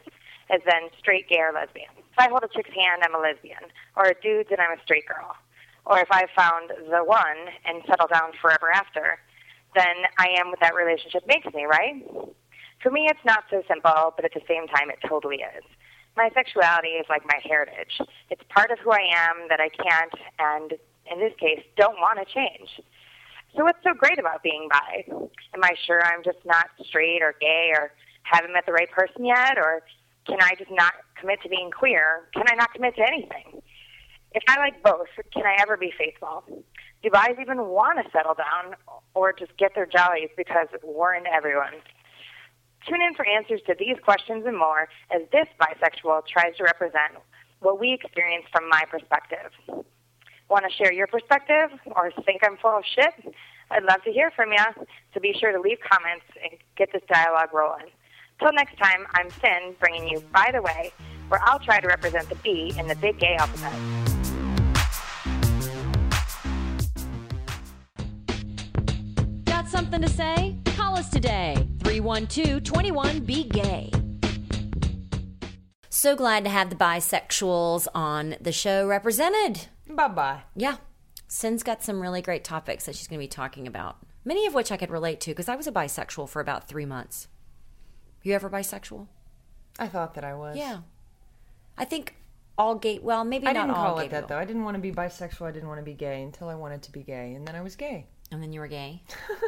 as then straight, gay, or lesbian. If I hold a chick's hand, I'm a lesbian. Or a dude's, and I'm a straight girl. Or if I found the one and settle down forever after, then I am what that relationship makes me, right? For me, it's not so simple, but at the same time, it totally is. My sexuality is like my heritage. It's part of who I am that I can't, and in this case, don't want to change. So what's so great about being bi? Am I sure I'm just not straight or gay or haven't met the right person yet? Or can I just not commit to being queer? Can I not commit to anything? If I like both, can I ever be faithful? Do guys even want to settle down or just get their jollies because we're into everyone? Tune in for answers to these questions and more as this bisexual tries to represent what we experience from my perspective. Want to share your perspective or think I'm full of shit? I'd love to hear from you, so be sure to leave comments and get this dialogue rolling. Till next time, I'm Finn, bringing you By the Way, where I'll try to represent the B in the big gay alphabet. Got something to say? Call us today, three one two, two one, B gay. So glad to have the bisexuals on the show represented. Bye-bye. Yeah. Cin's got some really great topics that she's going to be talking about, many of which I could relate to because I was a bisexual for about three months. You ever bisexual? I thought that I was. Yeah. I think all gay, well, maybe I not all gay. I didn't call it that, people. though. I didn't want to be bisexual. I didn't want to be gay until I wanted to be gay, and then I was gay. And then you were gay?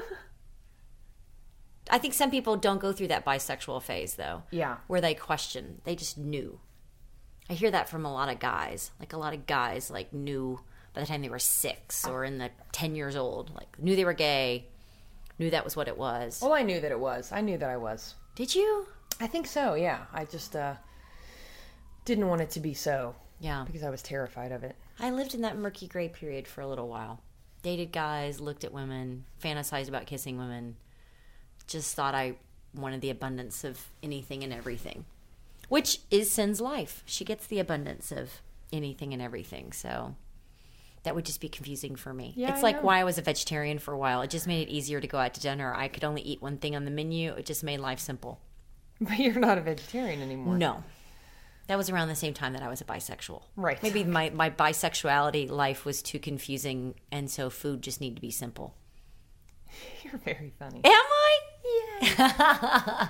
I think some people don't go through that bisexual phase, though. Yeah. Where they question. They just knew. I hear that from a lot of guys. Like, a lot of guys, like, knew by the time they were six or in the ten years old. Like, knew they were gay, knew that was what it was. Well, I knew that it was. I knew that I was. Did you? I think so, yeah. I just uh, didn't want it to be so. Yeah. Because I was terrified of it. I lived in that murky gray period for a little while. Dated guys, looked at women, fantasized about kissing women. Just thought I wanted the abundance of anything and everything. Which is Cin's life. She gets the abundance of anything and everything. So that would just be confusing for me. Yeah, it's I like know. why I was a vegetarian for a while. It just made it easier to go out to dinner. I could only eat one thing on the menu. It just made life simple. But you're not a vegetarian anymore. No. That was around the same time that I was a bisexual. Right. Maybe my, my bisexuality life was too confusing, and so food just needed to be simple. You're very funny. Am I? Yeah.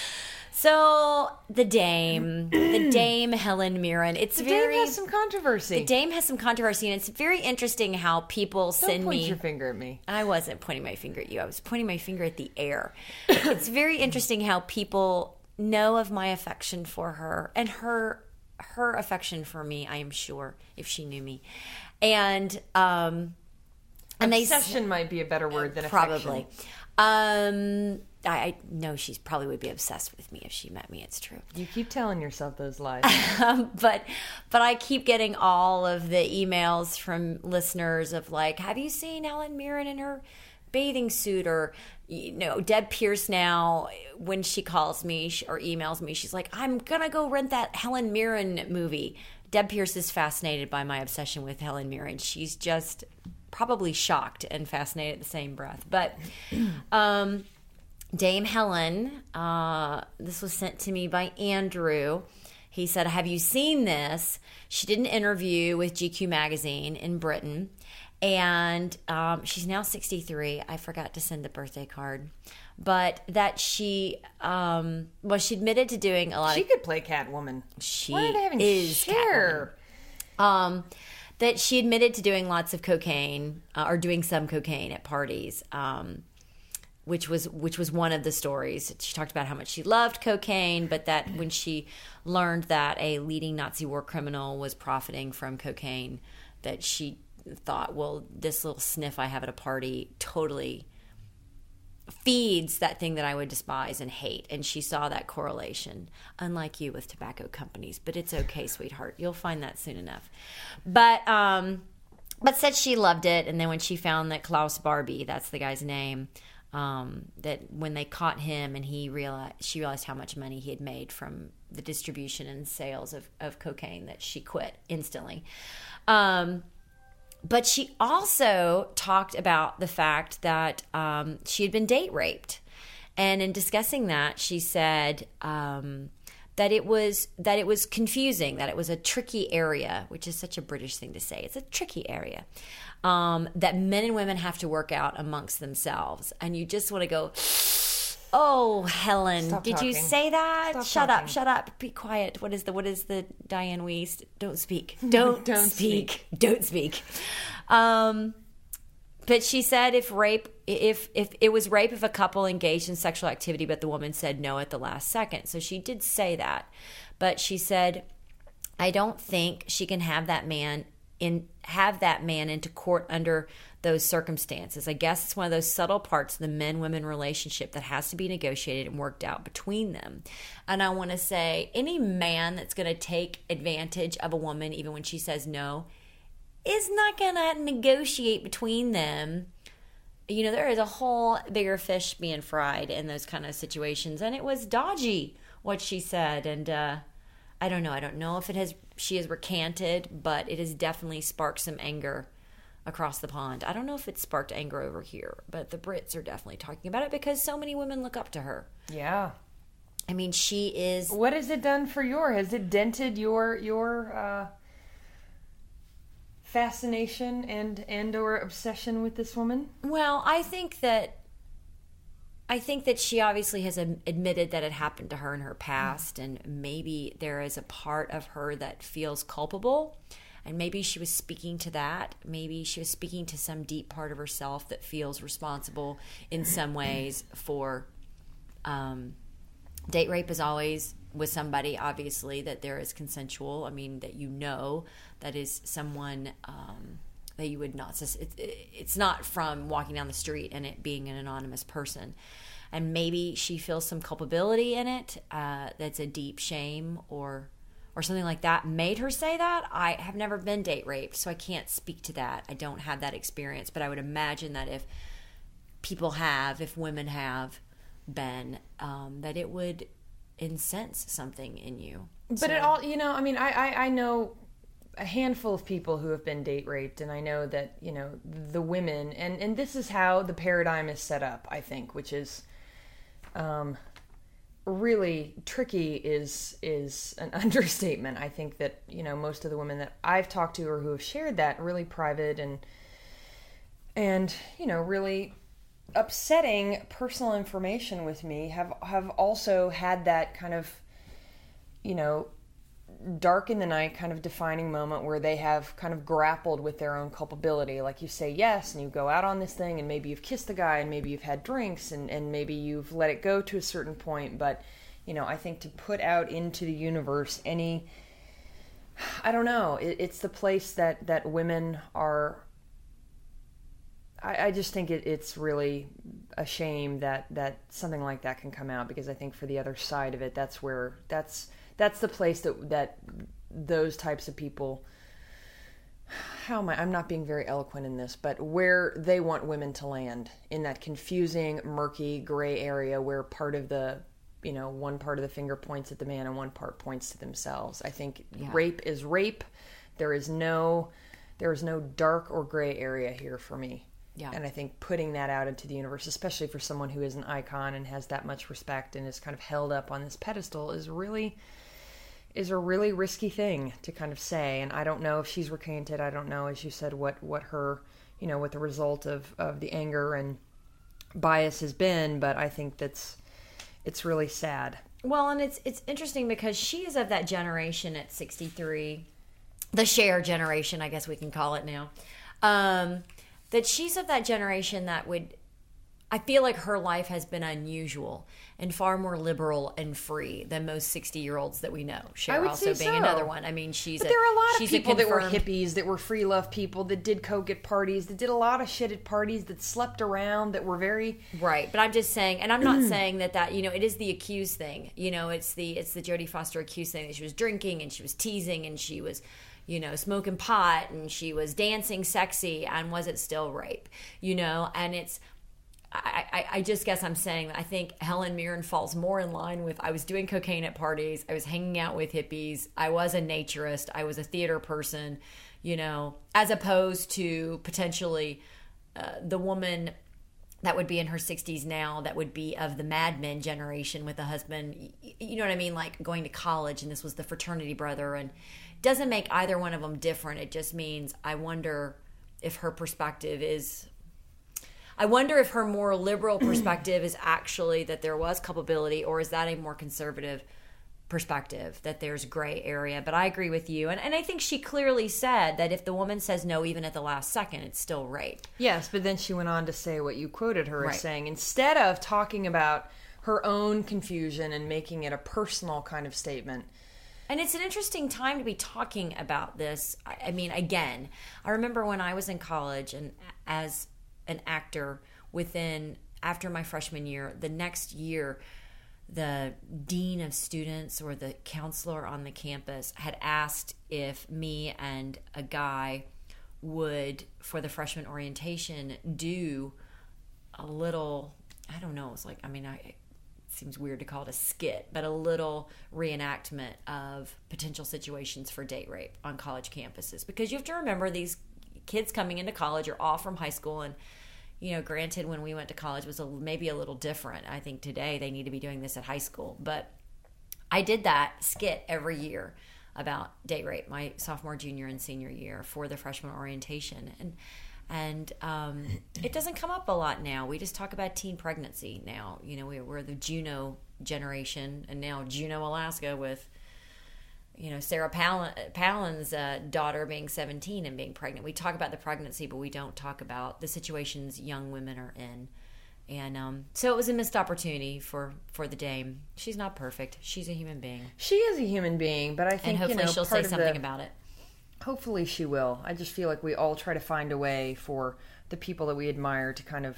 So the Dame, the Dame Helen Mirren. It's the very Dame has some controversy. The Dame has some controversy, and it's very interesting how people Don't send point me. your finger at me. I wasn't pointing my finger at you. I was pointing my finger at the air. It's very interesting how people know of my affection for her and her her affection for me. I am sure if she knew me, and um, and obsession they might be a better word than probably. affection. Um, I, I know she probably would be obsessed with me if she met me. It's true. You keep telling yourself those lies. um, but but I keep getting all of the emails from listeners of like, have you seen Helen Mirren in her bathing suit? Or, you know, Deb Pierce now, when she calls me or emails me, she's like, I'm going to go rent that Helen Mirren movie. Deb Pierce is fascinated by my obsession with Helen Mirren. She's just probably shocked and fascinated at the same breath. But um, Dame Helen, uh, this was sent to me by Andrew. He said, have you seen this? She did an interview with G Q magazine in Britain. And um, she's now sixty-three. I forgot to send the birthday card. But that she, um, well, she admitted to doing a lot she of... She could play Catwoman. She Why are they having is Cher? Catwoman. Um, that she admitted to doing lots of cocaine, uh, or doing some cocaine at parties, um, which was which was one of the stories. She talked about how much she loved cocaine, but that when she learned that a leading Nazi war criminal was profiting from cocaine, that she thought, well, this little sniff I have at a party totally feeds that thing that I would despise and hate. And she saw that correlation, unlike you with tobacco companies. But it's okay, sweetheart. You'll find that soon enough. But um, but said she loved it. And then when she found that Klaus Barbie, that's the guy's name, um, that when they caught him and he realized, she realized how much money he had made from the distribution and sales of, of cocaine, that she quit instantly. Um But she also talked about the fact that um, she had been date raped. And in discussing that, she said um, that it was that it was confusing, that it was a tricky area, which is such a British thing to say. It's a tricky area um, that men and women have to work out amongst themselves, and you just want to go, "Oh, Helen, Stop did you talking. say that? Stop shut talking. up, shut up, be quiet." What is the what is the Diane Weist? Don't speak, don't, Don't speak. speak. don't speak. Um, but she said if rape, if if it was rape if a couple engaged in sexual activity, but the woman said no at the last second. So she did say that, but she said, I don't think she can have that man in have that man into court under those circumstances. I guess it's one of those subtle parts of the men-women relationship that has to be negotiated and worked out between them. And I want to say, any man that's going to take advantage of a woman, even when she says no, is not going to negotiate between them. You know, there is a whole bigger fish being fried in those kind of situations. And it was dodgy what she said. And uh, I don't know. I don't know if it has. She has recanted, but it has definitely sparked some anger across the pond. I don't know if it sparked anger over here, but the Brits are definitely talking about it because so many women look up to her. Yeah. I mean, she is... What has it done for your... Has it dented your your uh, fascination and, and or obsession with this woman? Well, I think that... I think that she obviously has admitted that it happened to her in her past, and maybe there is a part of her that feels culpable, and maybe she was speaking to that. Maybe she was speaking to some deep part of herself that feels responsible in some ways for um, date rape is always with somebody, obviously, that there is consensual. I mean, that you know that is someone... Um, that you would not, it's not from walking down the street and it being an anonymous person. And maybe she feels some culpability in it, uh, that's a deep shame or or something like that made her say that. I have never been date raped, so I can't speak to that. I don't have that experience, but I would imagine that if people have, if women have been, um, that it would incense something in you. But So- it all, you know, I mean, I, I, I know a handful of people who have been date raped, and I know that, you know, the women, and, and this is how the paradigm is set up, I think, which is um, really tricky is is an understatement. I think that, you know, most of the women that I've talked to or who have shared that really private and, and you know, really upsetting personal information with me have, have also had that kind of, you know, dark in the night kind of defining moment where they have kind of grappled with their own culpability. Like you say yes and you go out on this thing and maybe you've kissed the guy and maybe you've had drinks and, and maybe you've let it go to a certain point. But, you know, I think to put out into the universe any, I don't know, it, it's the place that, that women are, I, I just think it, it's really a shame that, that something like that can come out, because I think for the other side of it, that's where, that's, That's the place that that those types of people, how am I, I'm not being very eloquent in this, but where they want women to land, in that confusing, murky, gray area where part of the, you know, one part of the finger points at the man and one part points to themselves. I think Yeah. rape is rape. There is no, there is no dark or gray area here for me. Yeah. And I think putting that out into the universe, especially for someone who is an icon and has that much respect and is kind of held up on this pedestal, is really... is a really risky thing to kind of say. And I don't know if she's recanted. I don't know, as you said, what, what her, you know, what the result of, of the anger and bias has been, but I think that's, it's really sad. Well, and it's it's interesting because she is of that generation at sixty-three, the Cher generation, I guess we can call it now, um, that she's of that generation that would, I feel like her life has been unusual and far more liberal and free than most sixty-year-olds that we know. I Cher would also say being so. another one. I mean, she's But a, there are a lot of she's people a that were confirmed- hippies, that were free love people, that did coke at parties, that did a lot of shit at parties, that slept around, that were very... Right, but I'm just saying, and I'm not saying that that, you know, it is the accused thing. You know, it's the it's the Jodie Foster accused thing that she was drinking and she was teasing and she was, you know, smoking pot and she was dancing sexy, and was it still rape? You know, and it's... I, I, I just guess I'm saying that I think Helen Mirren falls more in line with, I was doing cocaine at parties, I was hanging out with hippies, I was a naturist, I was a theater person, you know, as opposed to potentially uh, the woman that would be in her sixties now, that would be of the Mad Men generation with a husband, you know what I mean, like going to college, and this was the fraternity brother, and it doesn't make either one of them different. It just means I wonder if her perspective is, I wonder if her more liberal perspective is actually that there was culpability, or is that a more conservative perspective, that there's gray area. But I agree with you. And, and I think she clearly said that if the woman says no, even at the last second, it's still rape. Yes, but then she went on to say what you quoted her Right. as saying, instead of talking about her own confusion and making it a personal kind of statement. And it's an interesting time to be talking about this. I, I mean, again, I remember when I was in college and as an actor within, after my freshman year, the next year, the dean of students or the counselor on the campus had asked if me and a guy would, for the freshman orientation, do a little, I don't know, it was like, I mean, I, it seems weird to call it a skit, but a little reenactment of potential situations for date rape on college campuses. Because you have to remember, these kids coming into college are all from high school, and you know, granted, when we went to college was a, maybe a little different. I think today they need to be doing this at high school. But I did that skit every year about date rape, my sophomore, junior, and senior year for the freshman orientation. And and um, it doesn't come up a lot now. We just talk about teen pregnancy now. You know, we, we're the Juno generation, and now Juneau, Alaska with, you know, Sarah Palin, Palin's uh, daughter being seventeen and being pregnant. We talk about the pregnancy, but we don't talk about the situations young women are in. And um, so it was a missed opportunity for, for the dame. She's not perfect. She's a human being. She is a human being, but I think, and hopefully you know, she'll part say of something the, about it. Hopefully she will. I just feel like we all try to find a way for the people that we admire to kind of,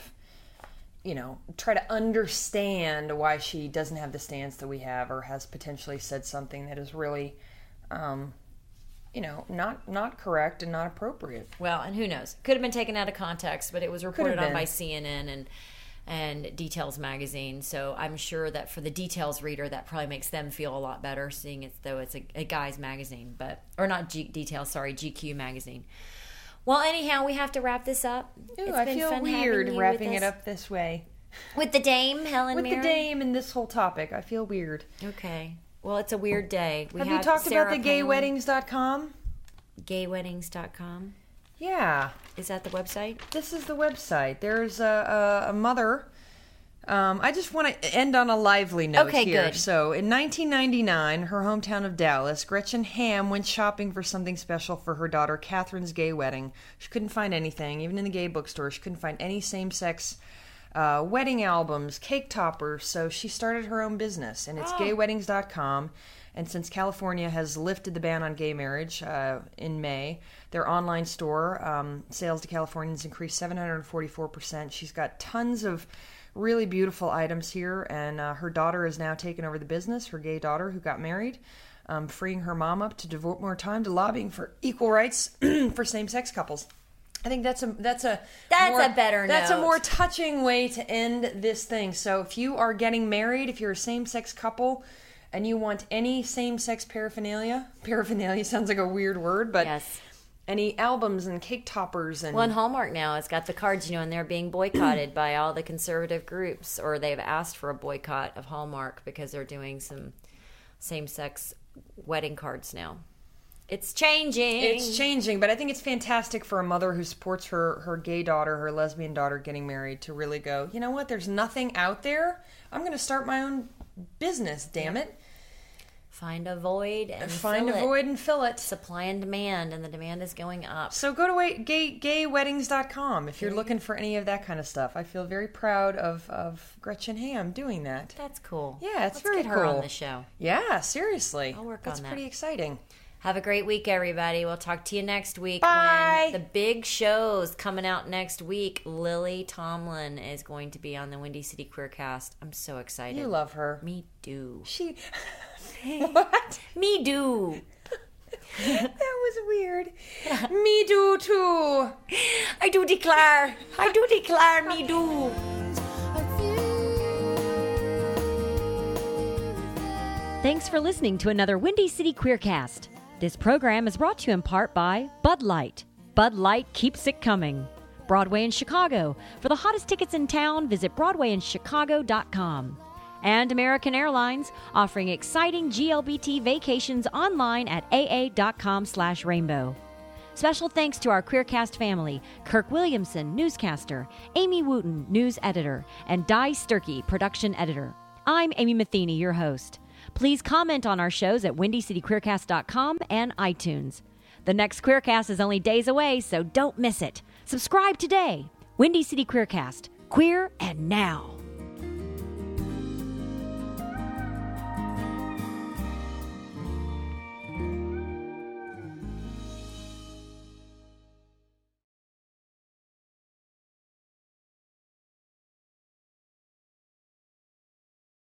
you know, try to understand why she doesn't have the stance that we have, or has potentially said something that is really, um, you know, not not correct and not appropriate. Well, and who knows? Could have been taken out of context, but it was reported on been. by C N N and and Details magazine. So I'm sure that for the Details reader, that probably makes them feel a lot better, seeing it though it's a, a guy's magazine, but or not G, Details, sorry, G Q magazine. Well, anyhow, we have to wrap this up. Ooh, It's I been feel fun weird having you wrapping with it us. up this way. With the dame, Helen With Mirren? the dame and this whole topic. I feel weird. Okay. Well, it's a weird day. We have, have you talked Sarah about the gay weddings dot com? gay weddings dot com? Yeah. Is that the website? This is the website. There's a, a, a mother. Um, I just want to end on a lively note Okay, here. good. So, in nineteen ninety-nine, her hometown of Dallas, Gretchen Ham went shopping for something special for her daughter Catherine's gay wedding. She couldn't find anything. Even in the gay bookstore, she couldn't find any same-sex uh, wedding albums, cake toppers. So she started her own business, and it's Oh. gay weddings dot com. And since California has lifted the ban on gay marriage uh, in May, their online store um, sales to Californians increased seven hundred forty-four percent. She's got tons of really beautiful items here, and uh, her daughter has now taken over the business, her gay daughter who got married, um, freeing her mom up to devote more time to lobbying for equal rights for same-sex couples. I think that's a that's a That's more, a better that's note. a more touching way to end this thing. So if you are getting married, if you're a same-sex couple, and you want any same-sex paraphernalia, paraphernalia sounds like a weird word, but yes. Any albums and cake toppers and Well, and Hallmark now has got the cards, you know, and they're being boycotted by all the conservative groups, or they've asked for a boycott of Hallmark because they're doing some same-sex wedding cards now. It's changing. It's changing, but I think it's fantastic for a mother who supports her, her gay daughter, her lesbian daughter getting married, to really go, you know what, there's nothing out there. I'm going to start my own business, damn it. Find a void and Find fill a it. void and fill it. Supply and demand, and the demand is going up. So go to wait, gay, gay weddings dot com if you're looking for any of that kind of stuff. I feel very proud of, of Gretchen Ham doing that. That's cool. Yeah, it's Let's very get her cool. on the show. Yeah, seriously. I'll work That's on that. pretty exciting. Have a great week, everybody. We'll talk to you next week. Bye. When the big show's coming out next week. Lily Tomlin is going to be on the Windy City Queercast. I'm so excited. You love her. Me do. She... What? Me do. That was weird. Me do too. I do declare. I do declare. Me do. Thanks for listening to another Windy City Queercast. This program is brought to you in part by Bud Light. Bud Light keeps it coming. Broadway in Chicago. For the hottest tickets in town, visit broadway in chicago dot com. And American Airlines, offering exciting G L B T vacations online at A A dot com slash rainbow. Special thanks to our QueerCast family, Kirk Williamson, newscaster, Amy Wooten, news editor, and Di Sturkey, production editor. I'm Amy Matheny, your host. Please comment on our shows at windy city queercast dot com and iTunes. The next QueerCast is only days away, so don't miss it. Subscribe today. Windy City QueerCast. Queer and now.